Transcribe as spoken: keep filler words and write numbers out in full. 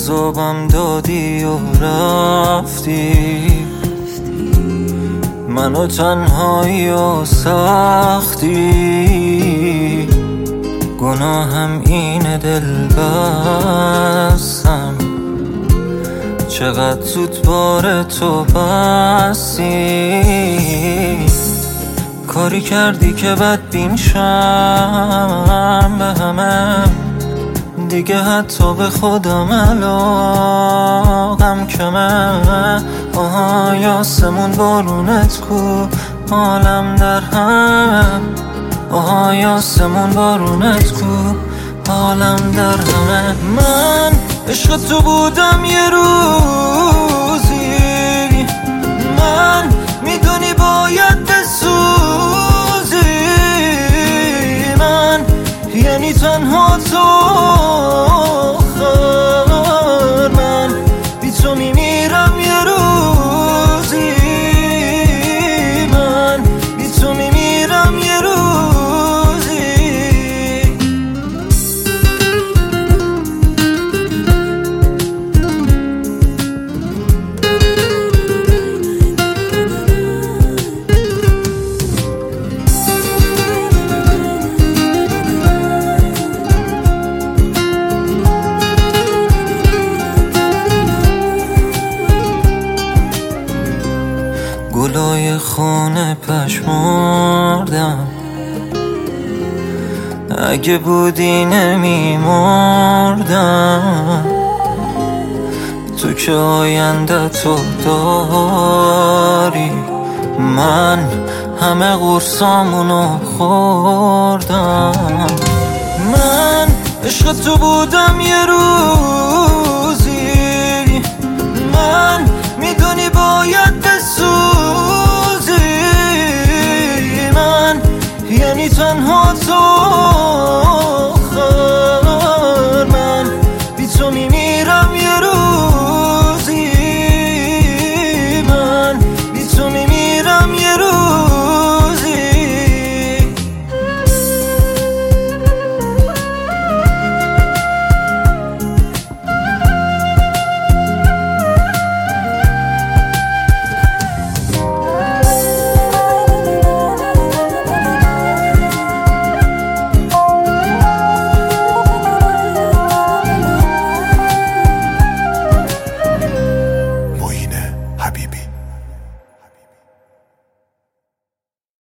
عذابم دادی و رفتی، منو تنهایی و سختی. گناهم اینه دل بستم، چقدر زود بار تو بستی. کاری کردی که بدبین شم به همه، دیگه حتی به خودم علاقم کمه. آهای آسمون بارونت کو، حالم در هم. آهای آسمون بارونت کو، حالم در همه. من عشق تو بودم یه روزی، من میدونی باید بسوزی. من یعنی تنها تو آخر، من بی تو میمیرم یه روزی. من بی تو میمیرم یه روزی. گلای خونه پشمردم، اگه بودی نمیمردم. تو که آینده تو داری، من همه قرصامونو خوردم. من عشق تو بودم یه روز